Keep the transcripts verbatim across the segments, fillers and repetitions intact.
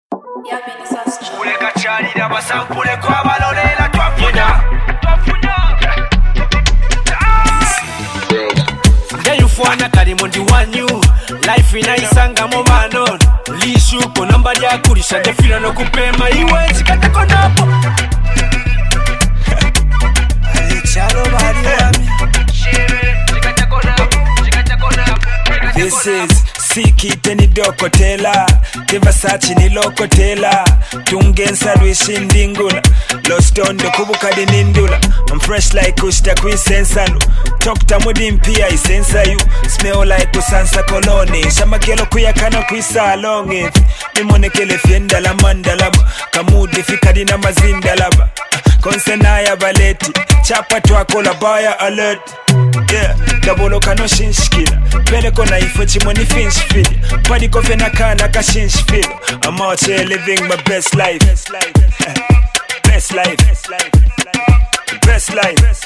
Uleka charira basampule kwa balorela twafunya twafunya Ndayufwana kali mundi wanyu life inaisanga mu bano lishuko namba lya kulisha defira no kupema iwe chikatako napo Ali chalo bali wami chikatako napo chikatako napo This is Sikite ni dokotela Tevasachi ni lokotela Tungensa lwishindingula Lost on the kubukadi nindula I'm fresh like kushta kuisensanu Tokta mudi mpia isensa you Smell like kusansa koloni Shamakelo kuyakana kuisa alongi Nimonekele fienda la mandalaba Kamudi fikadi na mazindalaba Konsenaya baleti Chapa tuakola baya alert Yeah, double kano shinshkila Pele kona ifo chimoni finch feel Padi kofe na kana ka shinsh feel I'm out here living my best life Best life Best life Best life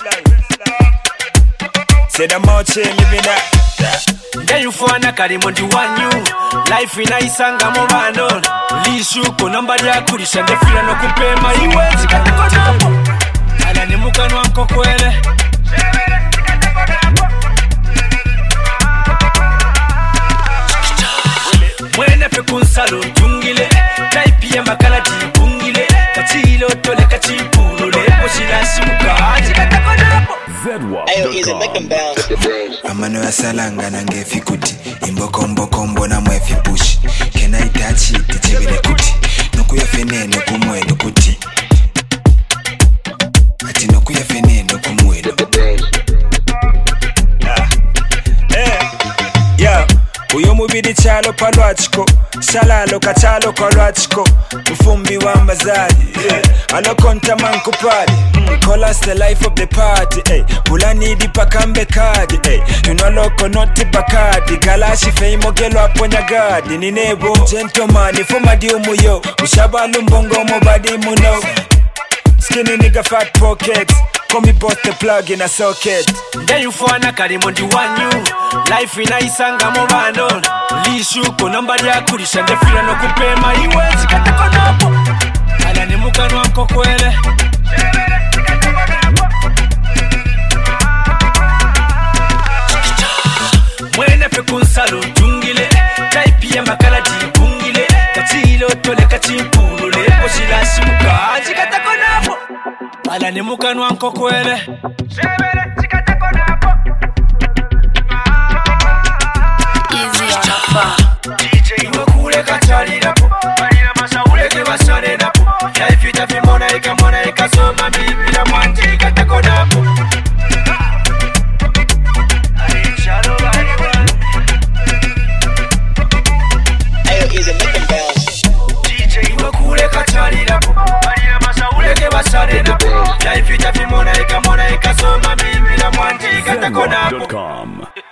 Said I'm out here living that Ndayufwana kali mundi wanyu Life inaisanga mu bano Lishuko namba lya kulisha ndefira no kupema iwe chikatako napo Ala ni mukanwa mkokwele Mwene pe kunsalo njungile Taipi ya makala jibungile Kachilo tole kachipulule Poshila shimuka Chikatako napo Ayo, easy, make them bounce. Amano ya salanga nange fikuti Imboko mboko mbona mwefi pushi Kena itachi tichibile kuti Nuku ya feneno kumwendo kuti Ati nuku ya feneno kumwendo Yeah Uyo mubidi chalo palwachiko Shalalo kachalo kalwachiko Mfumbi wa mazadi yeah. Alokonta manku pali mm, Call us the life of the party hey. Pulani di pakambe kadi hey. Tunoloko noti bakadi Galashi feimo gelo aponya gadi Ninebo gentleman ifuma di umuyo Ushabalu mbongo mobadi muno Skinny nigga fat pockets Call me both the plug in a socket Ndayufwana kali mundi wanyu Life inaisanga mu bano Lishuko namba lya kulisha ndefira no kupema iwe chikatako napo Ala ni mukanwa mkokwele Mwene pe kunsalo njungile Taipi ya makala jibungile Kachilo tole kachimpulule Poshila shimuka chikatako napo Ala ni mukanwa mkokwele chikatako napo D J wakule kachalira po Marina masa uleke basane na po Life itafimona ikamona ikasoma mibila mwanti katako na po Ayo, easy, make them bounce. D J wakule kachalira po Marina masa uleke basane na po Life itafimona ikamona ikasoma mibila mwanti katako na po